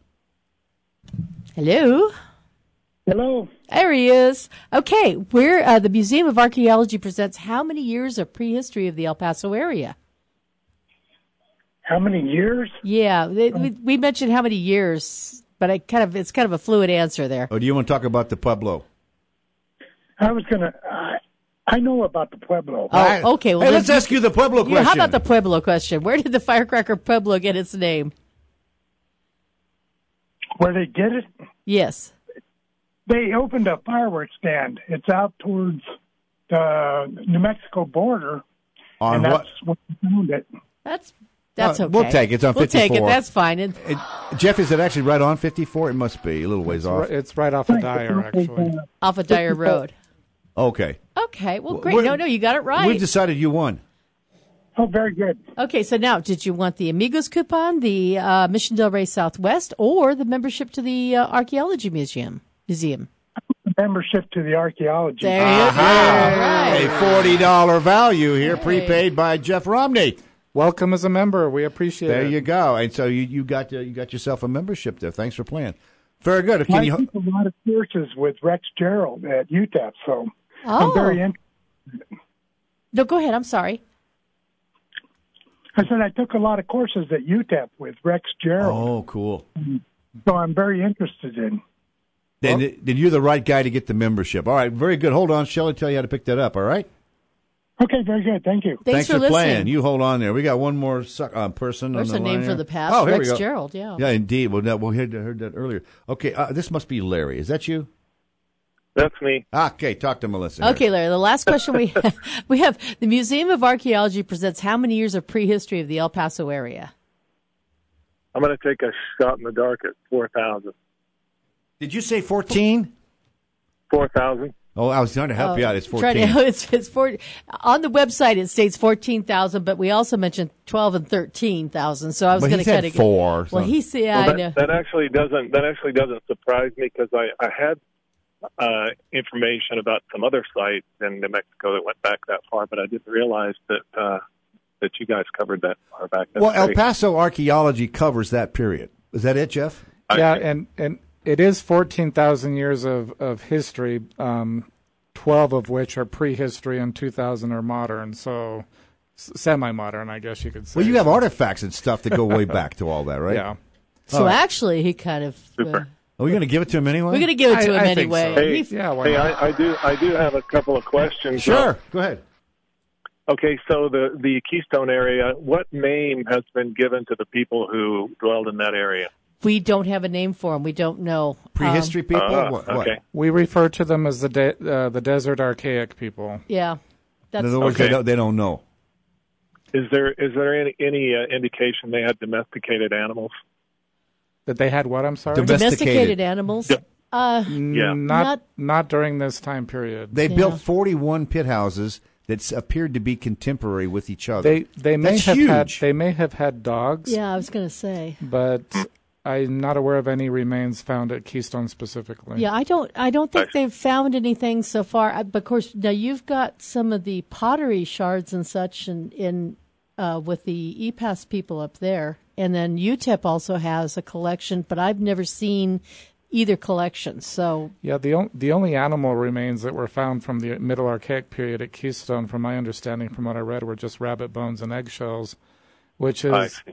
Hello. Hello. There he is. Okay, the Museum of Archaeology presents how many years of prehistory of the El Paso area? How many years? Yeah, we mentioned how many years, but it's kind of a fluid answer there. Oh, do you want to talk about the Pueblo? I was going to... I know about the Pueblo. Oh, okay. Well, hey, let's ask you the Pueblo question. How about the Pueblo question? Where did the Firecracker Pueblo get its name? Where they get it? Yes. They opened a fireworks stand. It's out towards the New Mexico border. On and what? That's where we found it. That's okay. We'll take it. It's on 54. We'll take it. That's fine. Jeff, is it actually right on 54? It must be a little ways off. It's right off of Dyer, actually. Off of Dyer Road. Okay. Okay. Well, great. No, you got it right. We've decided you won. Oh, very good. Okay, so now, did you want the Amigos coupon, the Mission Del Rey Southwest, or the membership to the Archaeology Museum? Membership to the Archaeology. There you go. Right. A $40 value here, prepaid by Jeff Romney. Welcome as a member. We appreciate it. There you go. And so you got yourself a membership there. Thanks for playing. Very good. I took a lot of courses with Rex Gerald at UTEP, so I'm very interested. No, go ahead. I'm sorry. I said I took a lot of courses at UTEP with Rex Gerald. Oh, cool. So I'm very interested in. Then you're the right guy to get the membership. All right, very good. Hold on. Shelley tell you how to pick that up, all right? Okay, very good. Thank you. Thanks for playing. You hold on there. We got one more person There's on the line. a name here. for the past. Oh, here Rex we go. Gerald, yeah. Yeah, indeed. Well, we heard that earlier. Okay, this must be Larry. Is that you? That's me. Okay, talk to Melissa. Okay, Larry, the last question we have, the Museum of Archaeology presents how many years of prehistory of the El Paso area? I'm going to take a shot in the dark at 4,000. Did you say 14? 4,000. Oh, I was trying to help you out. It's 14. It's 4, on the website, it states 14,000, but we also mentioned 12 and 13,000. So I was going to kind of 4. Well, he said, well, I know. That actually doesn't surprise me because I had information about some other sites in New Mexico that went back that far, but I didn't realize that you guys covered that far back. That's well, great. El Paso archaeology covers that period. Is that it, Jeff? Yeah, and it is 14,000 years of history, 12 of which are prehistory and 2,000 are modern, so semi-modern, I guess you could say. Well, you have artifacts and stuff that go way back to all that, right? Yeah. So actually, he kind of... Super. Are we going to give it to him anyway? We're going to give it to him I anyway. Think so. I do have a couple of questions. Sure, go ahead. Okay, so the Keystone area, what name has been given to the people who dwelled in that area? We don't have a name for them. We don't know. Prehistory people? What? Okay. We refer to them as the desert archaic people. Yeah. In other words, they don't know. Is there any indication they had domesticated animals? That they had what? I'm sorry. Domesticated animals. Yeah. Not during this time period. They built 41 pit houses that appeared to be contemporary with each other. They may have had dogs. Yeah, I was going to say. But I'm not aware of any remains found at Keystone specifically. Yeah, I don't think they've found anything so far. But of course, now you've got some of the pottery shards and such in with the EPAS people up there. And then UTEP also has a collection, but I've never seen either collection. So yeah, the only animal remains that were found from the Middle Archaic period at Keystone, from my understanding, from what I read, were just rabbit bones and eggshells, which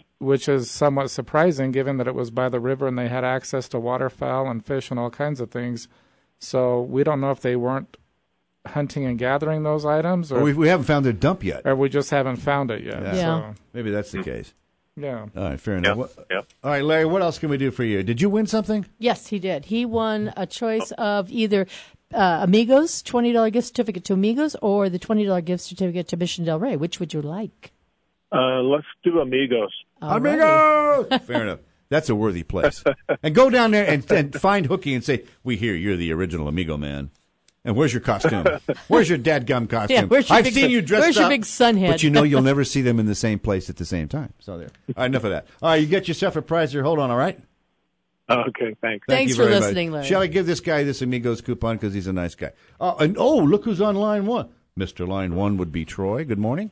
is somewhat surprising given that it was by the river and they had access to waterfowl and fish and all kinds of things. So we don't know if they weren't hunting and gathering those items, or we haven't found their dump yet, or we just haven't found it yet. Yeah. So. Maybe that's the case. Yeah. All right, fair enough. Yeah. All right, Larry, what else can we do for you? Did you win something? Yes, he did. He won a choice of either Amigos, $20 gift certificate to Amigos, or the $20 gift certificate to Mission Del Rey. Which would you like? Let's do Amigos. Amigos! Fair enough. That's a worthy place. And go down there and find Hookie and say, we hear you're the original Amigo man. And where's your costume? Where's your dadgum costume? Yeah, I've seen you dressed up. Where's your big sun head? But you'll never see them in the same place at the same time. So there. All right, enough of that. All right, you get yourself a prize here. Hold on, all right? Okay, thanks. Thanks for listening, Larry. Shall I give this guy this Amigos coupon because he's a nice guy? Look who's on line one. Mr. Line One would be Troy. Good morning.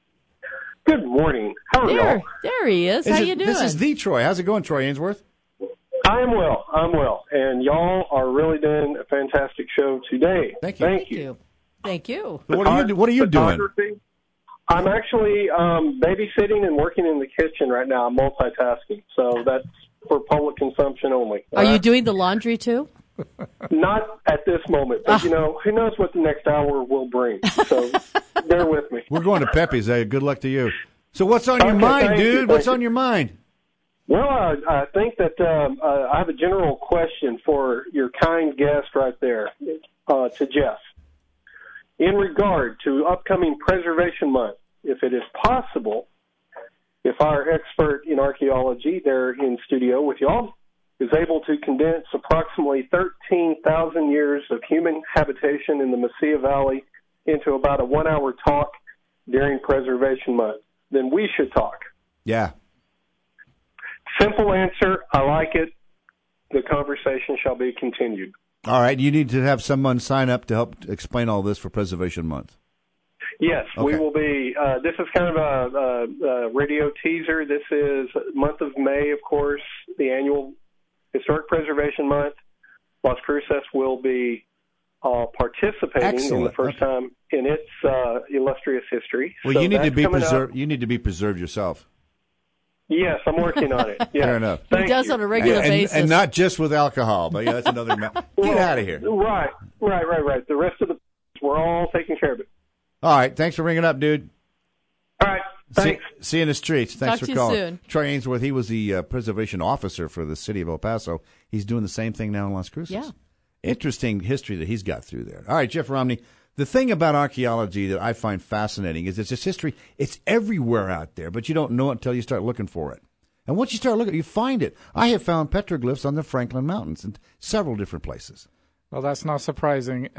Good morning. How are y'all? There he is. How you doing? This is the Troy. How's it going, Troy Ainsworth? I'm well. And y'all are really doing a fantastic show today. Thank you. Thank you. What are you doing? I'm actually babysitting and working in the kitchen right now. I'm multitasking. So that's for public consumption only. Are you doing the laundry too? No, Not at this moment, but who knows what the next hour will bring. So bear with me. We're going to Pepe's. Good luck to you. So what's on your mind, dude? What's on your mind? Well, I think that I have a general question for your kind guest right there, to Jeff. In regard to upcoming Preservation Month, if it is possible, if our expert in archaeology there in studio with y'all is able to condense approximately 13,000 years of human habitation in the Mesilla Valley into about a 1-hour talk during Preservation Month, then we should talk. Yeah. Simple answer. I like it. The conversation shall be continued. All right. You need to have someone sign up to help explain all this for Preservation Month. Yes, Okay. we will be. This is kind of a radio teaser. This is month of May, of course, the annual Historic Preservation Month. Las Cruces will be participating in the first time in its illustrious history. Well, so you need to be preserved. You need to be preserved yourself. Yes, I'm working on it. Yeah. Fair enough. Thank He does you. on a regular basis. And not just with alcohol, but that's another Get out of here. Right. The rest of we're all taking care of it. All right. Thanks for ringing up, dude. All right. Thanks. See you in the streets. Thanks Talk to for you calling. soon. Troy Ainsworth, he was the preservation officer for the city of El Paso. He's doing the same thing now in Las Cruces. Yeah. Interesting history that he's got through there. All right, Jeff Romney. The thing about archaeology that I find fascinating is it's this history. It's everywhere out there, but you don't know it until you start looking for it. And once you start looking, you find it. I have found petroglyphs on the Franklin Mountains in several different places. Well, that's not surprising.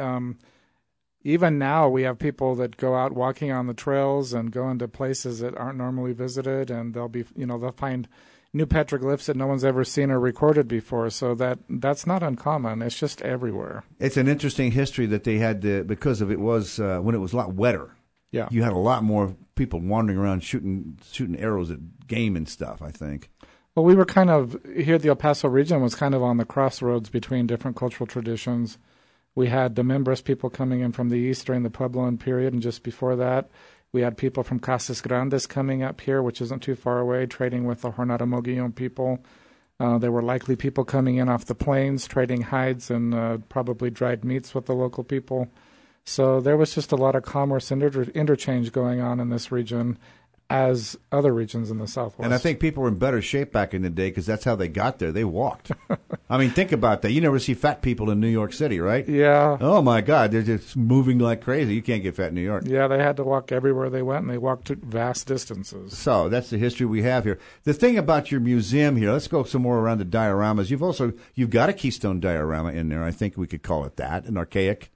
Even now, we have people that go out walking on the trails and go into places that aren't normally visited, and they'll find new petroglyphs that no one's ever seen or recorded before. So that's not uncommon. It's just everywhere. It's an interesting history that they had because of it was when it was a lot wetter. Yeah, you had a lot more people wandering around shooting arrows at game and stuff, I think. Well, we were kind of here. The El Paso region was kind of on the crossroads between different cultural traditions. We had the Mimbres people coming in from the east during the Puebloan period, and just before that, we had people from Casas Grandes coming up here, which isn't too far away, trading with the Jornada Mogollon people. There were likely people coming in off the plains, trading hides and probably dried meats with the local people. So there was just a lot of commerce interchange going on in this region as other regions in the Southwest. And I think people were in better shape back in the day because that's how they got there. They walked. I mean, think about that. You never see fat people in New York City, right? Yeah. Oh, my God. They're just moving like crazy. You can't get fat in New York. Yeah, they had to walk everywhere they went, and they walked vast distances. So that's the history we have here. The thing about your museum here, let's go some more around the dioramas. You've got a Keystone diorama in there. I think we could call it that, an archaic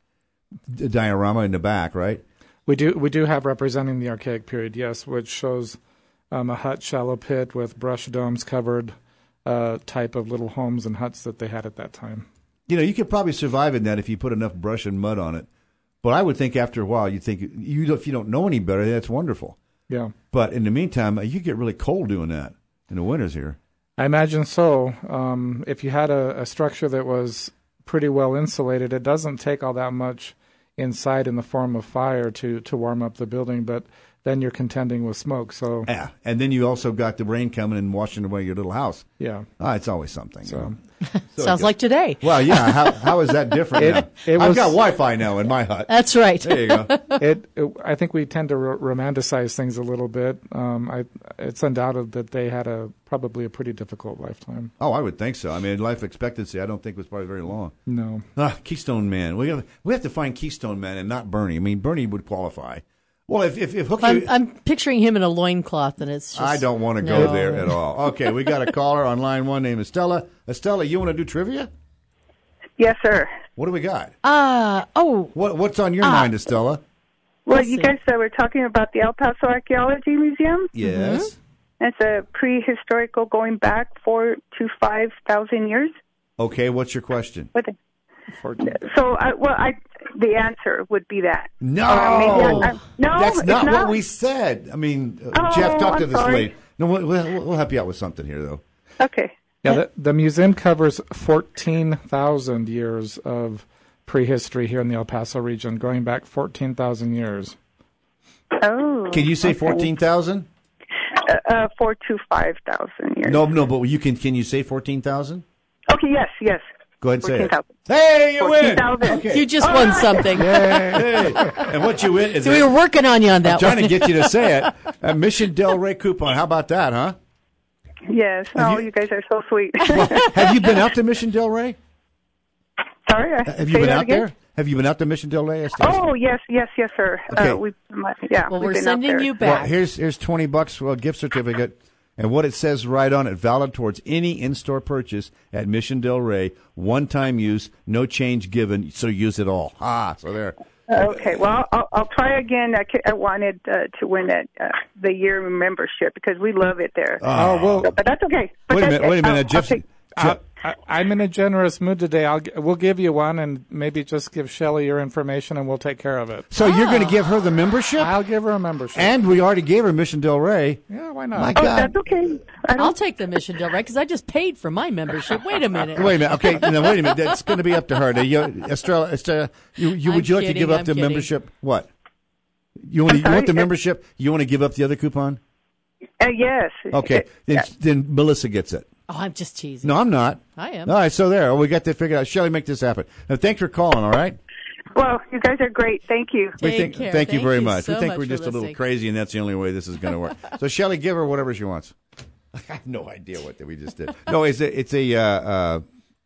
diorama in the back, right? We do have representing the archaic period, yes, which shows a hut, shallow pit with brush domes covered type of little homes and huts that they had at that time. You could probably survive in that if you put enough brush and mud on it. But I would think after a while, if you don't know any better, that's wonderful. Yeah. But in the meantime, you get really cold doing that in the winters here. I imagine so. If you had a structure that was pretty well insulated, it doesn't take all that much inside in the form of fire to warm up the building, but then you're contending with smoke. So yeah, and then you also got the rain coming and washing away your little house. Yeah, it's always something. So sounds like today. Well, yeah. How is that different? I've got Wi-Fi now in my hut. That's right. There you go. I think we tend to romanticize things a little bit. It's undoubted that they had probably a pretty difficult lifetime. Oh, I would think so. I mean, life expectancy I don't think was probably very long. No. Keystone Man. We have to find Keystone Man and not Bernie. I mean, Bernie would qualify. Well, if Hooky... I'm picturing him in a loincloth, and it's just... I don't want to go there at all. Okay, we got a caller on line one named Estella. Estella, you want to do trivia? Yes, sir. What do we got? What's on your mind, Estella? Well, you guys were talking about the El Paso Archaeology Museum. Yes. Mm-hmm. It's a prehistorical going back 4,000 to 5,000 years. Okay, what's your question? So, the answer would be that. No, no, that's not what we said. I mean, Jeff, talk to this lady. No, we'll help you out with something here, though. Okay. Yeah, the museum covers 14,000 years of prehistory here in the El Paso region, going back 14,000 years. Oh. Can you say 14,000? 4,000 to 5,000 years. No, but can you say 14,000? Okay, yes. Go ahead and say 14,000. it. Hey, you win. 14,000. Okay. You just won something. Yay. And what you win is... So we were working on you on that I'm trying one. to get you to say it. A Mission Del Rey coupon. How about that, huh? Yes. Oh, you guys are so sweet. Have you been out to Mission Del Rey? Sorry? Have you been out there? Have you been out to Mission Del Rey? Oh, yes, sir. Okay. We've Well, we're we're sending you back. Well, here's $20 for a gift certificate, and what it says right on it, valid towards any in-store purchase at Mission Del Rey, one-time use, no change given, so use it all. So there. Okay, well, I'll try again. I wanted to win the year membership because we love it there. But that's okay. Wait a minute, Jeff. I'm in a generous mood today. We'll give you one, and maybe just give Shelley your information, and we'll take care of it. So you're going to give her the membership? I'll give her a membership. And we already gave her Mission Del Rey. Yeah, why not? My God. That's okay. I'll take the Mission Del Rey because I just paid for my membership. Wait a minute. Wait a minute. Okay, now, wait a minute. That's going to be up to her. Estrella, would you like to give up the membership? What? You want the membership? You want to give up the other coupon? Yes. Okay, then Melissa gets it. Oh, I'm just teasing. No, I'm not. I am. All right, so there. We got that figured out. Shelley, make this happen. Now, thanks for calling, all right? Well, you guys are great. Thank you. Thank you very much. So we think much we're just a little listening. crazy, and that's the only way this is going to work. So, Shelley, give her whatever she wants. I have no idea what we just did. No, it's a you got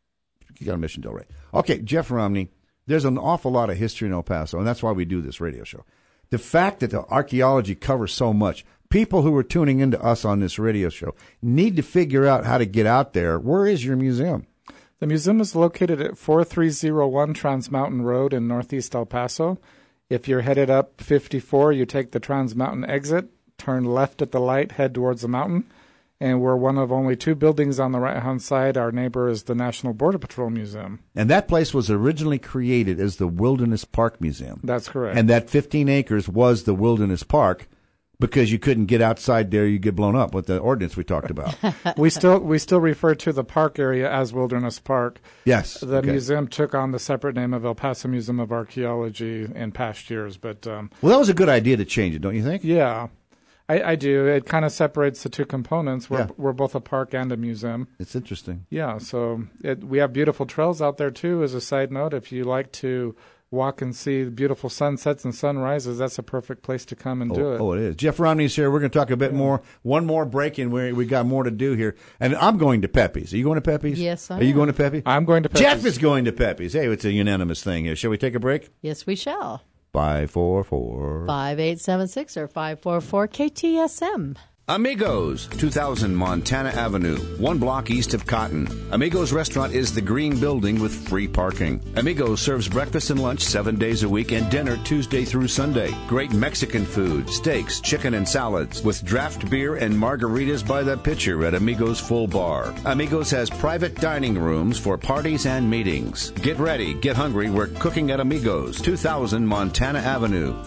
a Mission Del Rey. Okay, Jeff Romney, there's an awful lot of history in El Paso, and that's why we do this radio show. The fact that the archaeology covers so much, people who are tuning into us on this radio show need to figure out how to get out there. Where is your museum? The museum is located at 4301 Trans Mountain Road in northeast El Paso. If you're headed up 54, you take the Trans Mountain exit, turn left at the light, head towards the mountain. And we're one of only two buildings on the right-hand side. Our neighbor is the National Border Patrol Museum. And that place was originally created as the Wilderness Park Museum. That's correct. And that 15 acres was the Wilderness Park because you couldn't get outside there, you get blown up with the ordinance we talked about. we still refer to the park area as Wilderness Park. Yes. The museum took on the separate name of El Paso Museum of Archaeology in past years. But well, that was a good idea to change it, don't you think? Yeah. I do. It kind of separates the two components. We're both a park and a museum. It's interesting. Yeah, so we have beautiful trails out there, too, as a side note. If you like to walk and see beautiful sunsets and sunrises, that's a perfect place to come and do it. Oh, it is. Jeff Romney's here. We're going to talk a bit more. One more break, and we got more to do here. And I'm going to Pepe's. Are you going to Pepe's? Yes, I am. Are you going to Pepe's? I'm going to Pepe's. Jeff is going to Pepe's. Hey, it's a unanimous thing here. Shall we take a break? Yes, we shall. 544-5876 or 544-KTSM. Amigos, 2000 Montana Avenue, 1 block east of Cotton. Amigos Restaurant is the green building with free parking. Amigos serves breakfast and lunch 7 days a week and dinner Tuesday through Sunday. Great Mexican food, steaks, chicken, and salads with draft beer and margaritas by the pitcher at Amigos Full Bar. Amigos has private dining rooms for parties and meetings. Get ready, get hungry. We're cooking at Amigos, 2000 Montana Avenue,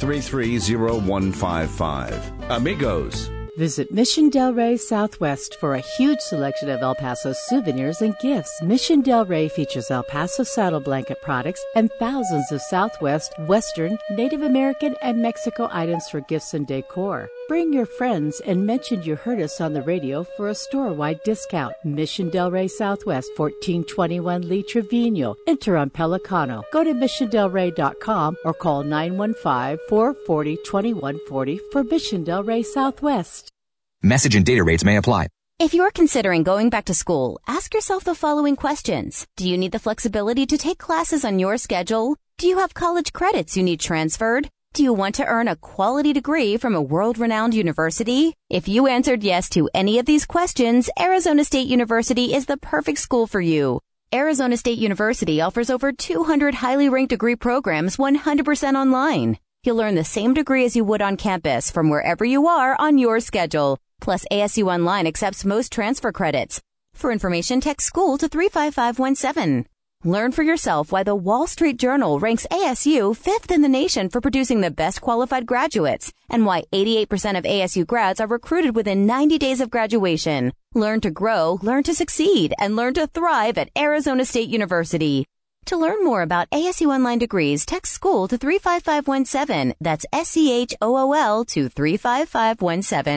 533-0155. Amigos. Visit Mission Del Rey Southwest for a huge selection of El Paso souvenirs and gifts. Mission Del Rey features El Paso saddle blanket products and thousands of Southwest, Western, Native American, and Mexico items for gifts and decor. Bring your friends and mention you heard us on the radio for a store-wide discount. Mission Del Rey Southwest, 1421 Lee Trevino. Enter on Pelicano. Go to missiondelrey.com or call 915-440-2140 for Mission Del Rey Southwest. Message and data rates may apply. If you're considering going back to school, ask yourself the following questions. Do you need the flexibility to take classes on your schedule? Do you have college credits you need transferred? Do you want to earn a quality degree from a world-renowned university? If you answered yes to any of these questions, Arizona State University is the perfect school for you. Arizona State University offers over 200 highly ranked degree programs 100% online. You'll earn the same degree as you would on campus from wherever you are on your schedule. Plus, ASU Online accepts most transfer credits. For information, text SCHOOL to 35517. Learn for yourself why the Wall Street Journal ranks ASU 5th in the nation for producing the best qualified graduates, and why 88% of ASU grads are recruited within 90 days of graduation. Learn to grow, learn to succeed, and learn to thrive at Arizona State University. To learn more about ASU Online degrees, text SCHOOL to 35517. That's SCHOOL to 35517.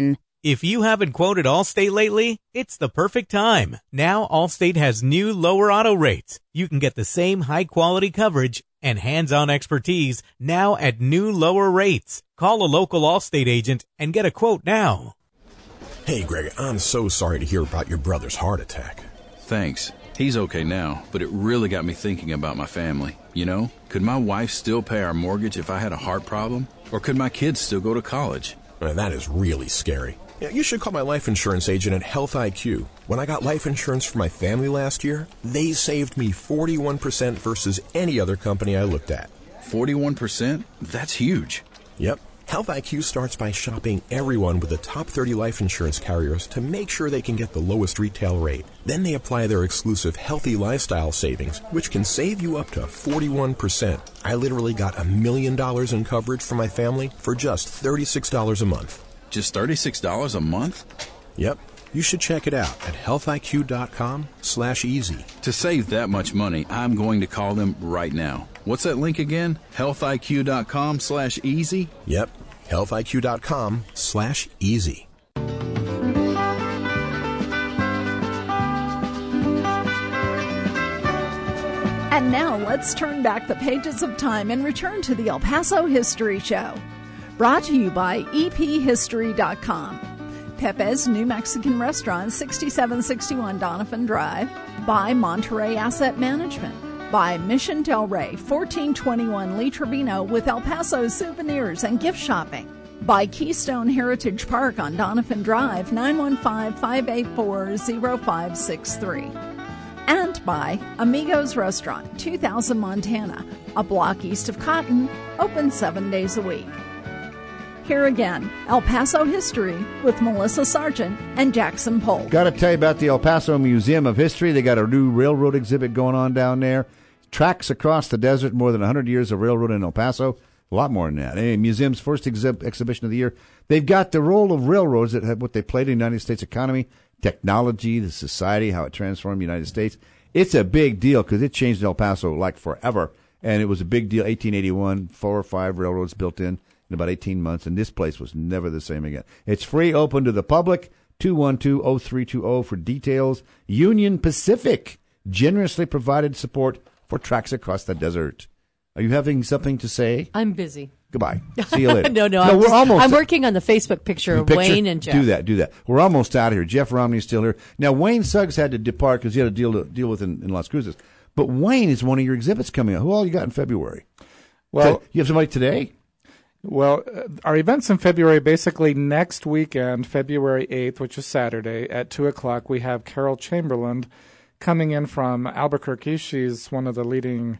If you haven't quoted Allstate lately, it's the perfect time. Now Allstate has new lower auto rates. You can get the same high-quality coverage and hands-on expertise now at new lower rates. Call a local Allstate agent and get a quote now. Hey, Greg, I'm so sorry to hear about your brother's heart attack. Thanks. He's okay now, but it really got me thinking about my family. You know, could my wife still pay our mortgage if I had a heart problem? Or could my kids still go to college? That is really scary. You should call my life insurance agent at Health IQ. When I got life insurance for my family last year, they saved me 41% versus any other company I looked at. 41%? That's huge. Yep. Health IQ starts by shopping everyone with the top 30 life insurance carriers to make sure they can get the lowest retail rate. Then they apply their exclusive Healthy Lifestyle Savings, which can save you up to 41%. I literally got $1 million in coverage for my family for just $36 a month. Just $36 a month? Yep. You should check it out at healthiq.com/easy. To save that much money, I'm going to call them right now. What's that link again? healthiq.com/easy? Yep. healthiq.com/easy. And now let's turn back the pages of time and return to the El Paso History Show. Brought to you by EPHistory.com. Pepe's New Mexican Restaurant, 6761 Donovan Drive. By Monterey Asset Management. By Mission Del Rey, 1421 Lee Trevino with El Paso souvenirs and gift shopping. By Keystone Heritage Park on Donovan Drive, 915-584-0563. And by Amigos Restaurant, 2000 Montana, a block east of Cotton, open 7 days a week. Here again, El Paso History with Melissa Sargent and Jackson Polk. Got to tell you about the El Paso Museum of History. They got a new railroad exhibit going on down there. Tracks across the desert, more than 100 years of railroad in El Paso. A lot more than that. Anyway, museum's first exhibition of the year. They've got the role of railroads that have what they played in the United States economy, technology, the society, how it transformed the United States. It's a big deal because it changed El Paso like forever. And it was a big deal. 1881, 4 or 5 railroads built in about 18 months, and this place was never the same again. It's free, open to the public, 212-0320 for details. Union Pacific generously provided support for tracks across the desert. Are you having something to say? I'm busy. Goodbye. See you later. No, I'm working on the Facebook picture of Wayne and Jeff. Do that. We're almost out of here. Jeff Romney's still here. Now, Wayne Suggs had to depart because he had a deal to deal with in Las Cruces. But Wayne is one of your exhibits coming up. Who all you got in February? Well, you have somebody today? Well, our events in February, basically next weekend, February 8th, which is Saturday, at 2 o'clock, we have Carol Chamberlain coming in from Albuquerque. She's one of the leading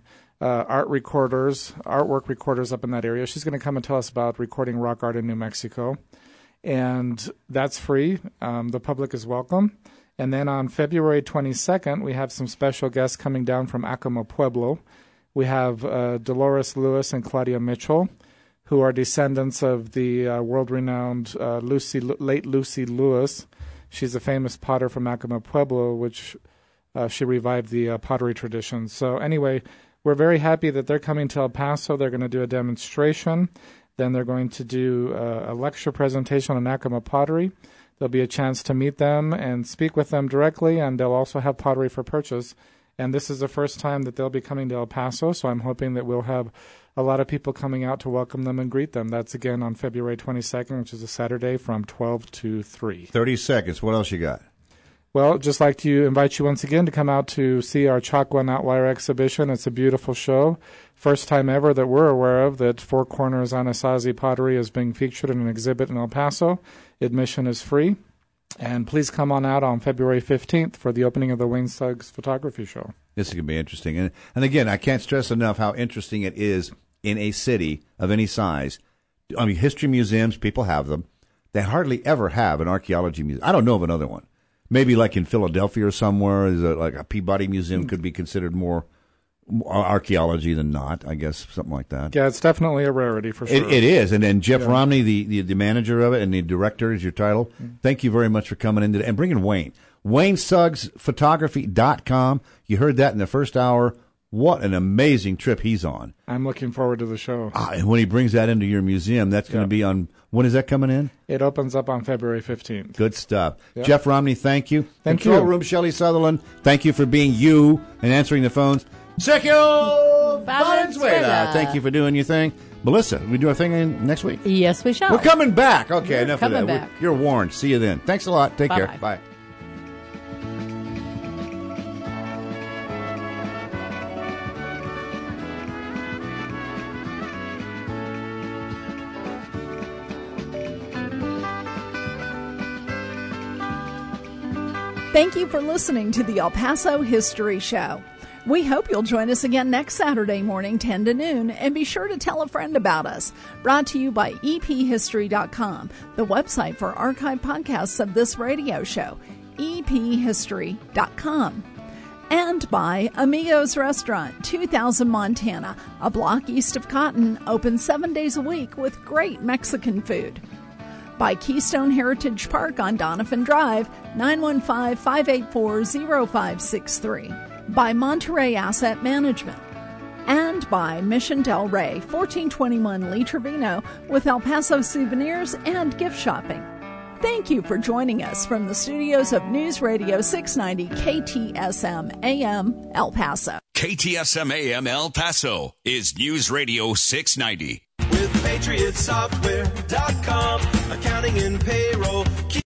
artwork recorders up in that area. She's going to come and tell us about recording rock art in New Mexico. And that's free. The public is welcome. And then on February 22nd, we have some special guests coming down from Acoma Pueblo. We have Dolores Lewis and Claudia Mitchell, who are descendants of the world-renowned late Lucy Lewis. She's a famous potter from Acoma Pueblo, which she revived the pottery tradition. So anyway, we're very happy that they're coming to El Paso. They're going to do a demonstration. Then they're going to do a lecture presentation on Acoma pottery. There'll be a chance to meet them and speak with them directly, and they'll also have pottery for purchase. And this is the first time that they'll be coming to El Paso, so I'm hoping that we'll have a lot of people coming out to welcome them and greet them. That's again on February 22nd, which is a Saturday from 12 to 3. 30 seconds. What else you got? Well, just like to invite you once again to come out to see our Chalk-One Outlier exhibition. It's a beautiful show. First time ever that we're aware of that Four Corners Anasazi pottery is being featured in an exhibit in El Paso. Admission is free. And please come on out on February 15th for the opening of the Wayne Suggs Photography Show. This is going to be interesting. And again, I can't stress enough how interesting it is in a city of any size. I mean, history museums, people have them. They hardly ever have an archaeology museum. I don't know of another one. Maybe like in Philadelphia or somewhere, like a Peabody Museum could be considered more archaeology than not, I guess, something like that. Yeah, it's definitely a rarity for sure. It is. And then Jeff Romney, the manager of it and the director is your title. Thank you very much for coming in today and bringing Wayne. WayneSuggsPhotography.com. You heard that in the first hour. What an amazing trip he's on. I'm looking forward to the show. And when he brings that into your museum, that's going to be on, when is that coming in? It opens up on February 15th. Good stuff. Yep. Jeff Romney, thank you. Control Room, Shelley Sutherland, thank you for being you and answering the phones. Sergio Valenzuela, thank you for doing your thing. Melissa, we do our thing next week? Yes, we shall. We're coming back. Okay, We're enough of that. back. You're warned. See you then. Thanks a lot. Take care. Bye. Thank you for listening to the El Paso History Show. We hope you'll join us again next Saturday morning, 10 to noon, and be sure to tell a friend about us. Brought to you by ephistory.com, the website for archived podcasts of this radio show, ephistory.com. And by Amigos Restaurant, 2000 Montana, a block east of Cotton, open 7 days a week with great Mexican food. By Keystone Heritage Park on Donovan Drive, 915-584-0563. By Monterey Asset Management. And by Mission Del Rey, 1421 Lee Trevino, with El Paso souvenirs and gift shopping. Thank you for joining us from the studios of News Radio 690 KTSM AM El Paso. KTSM AM El Paso is News Radio 690. With PatriotSoftware.com, accounting and payroll.